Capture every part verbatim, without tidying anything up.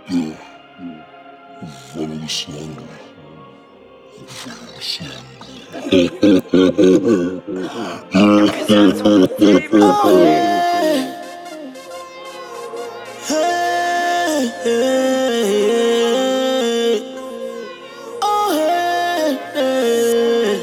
Yeah, follow the slumber. Follow the slumber. Oh, yeah. Hey, hey, hey. Oh, hey, hey.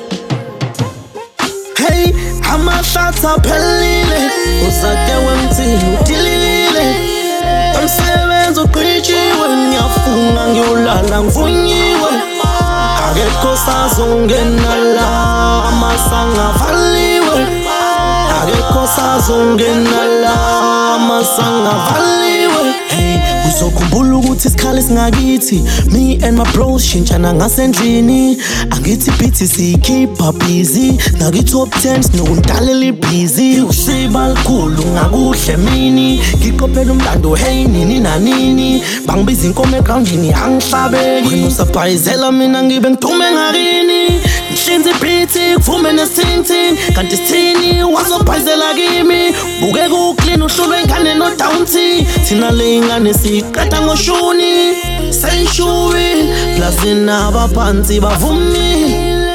Hey, amashata aphelile uzake wemthini udilile umsebenzi uqhitshiwe ngiyafunga ngiyolala ngivunyiwe akekho sazongena la amasanga avaliwe akekho sazongena la amasanga avaliwe. Hey, uzokhumbula ukuthi isikhali singakithi me and my bros shintshana ngasendlini angithi beat sikhipha busy naku top ten sinokundalela ibhizi usiba likhulu ngakuhle mini ngiqophela umlando hey nini nanini bangibiza inkomo egroundini angihlabeki wena usabhayizela mina ngibe ngidume ngakini ngihlinza ibhithi kuvume nesithinthi kanti sithini wazobhayizela kimi bukeka uclean uhlulwe ingane no downty thina le ingane siqeda ngoshuni senshuri plazina abaphansi bavumile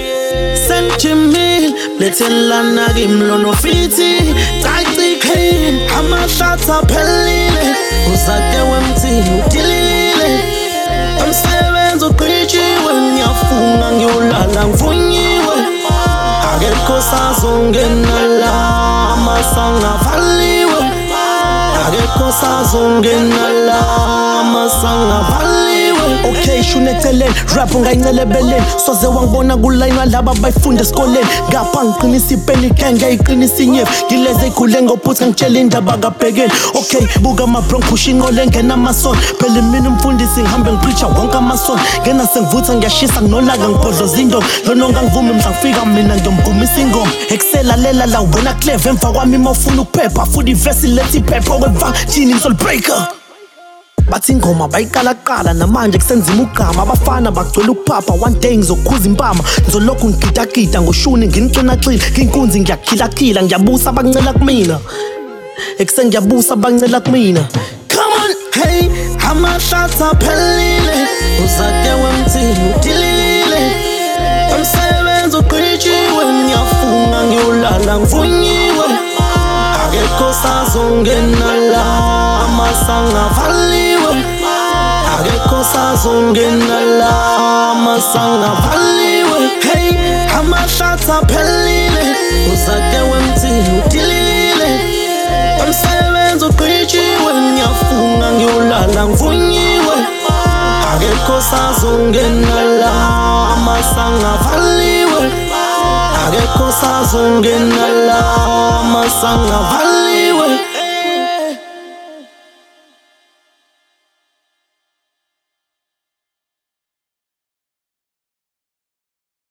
senjimile lethelana kimlono fithi tacikhe amashatha aphelile uzake wemthini udilile umsebenzi uqhitshiwe ngiyafunga ngiyolala ngivunyiwe akekho sazongena la amasanga avaliwe akekho sazongena la amasanga avaliwe. Okay, shunetheleni rap ungayincelebeleni soze wangibona kulayinwa laba bayifunda esikoleni ngapha ngiqinisa ipeni khe ngiyayiqinisa inyevu ngileze ikhule ngophutha ngitshela indaba kabhekeni. Okay, buka amabronk phusha inqole ngena amasona phela mina umfundisi ngihambe ngipreacha wonke amasona ngena sengivutha ngiyashisa nginolaka ngibhodloza indonga lononga ngivumi mhla ngifika mina ngiyomgumisa ingoma ekuselalela la ubona clever emva kwami uma ufuna ukuphepha futhi ivesi lethi iphepha okwevangini soul breaker bathi ingoma bayiqalaqala namanje kusenzima ugama abafana bagcwele ukuphapha one day ngizokukhuza impama ngizolokhu ngigidagida ngoshuni nginixinaxile nginkunzi ngiyakhilakila ngiyabusa abancela kumina ekuse ngiyabusa abancela kumina. Come on, hey, amashata aphelile uzake wemthini udilile umsebenzi uqhitshiwe ngiyafunga ngiyolala ngivunyiwe akekho sazongena la amasanga avaliwe akekho sazongena la amasanga avaliwe. Hey, amashata aphelile uzake wemthini udilile umsebenzi uqhitshiwe ngiyafunga ngiyolala ngivunyiwe akekho sazongena la amasanga avaliwe akekho sazongena la amasanga avaliwe.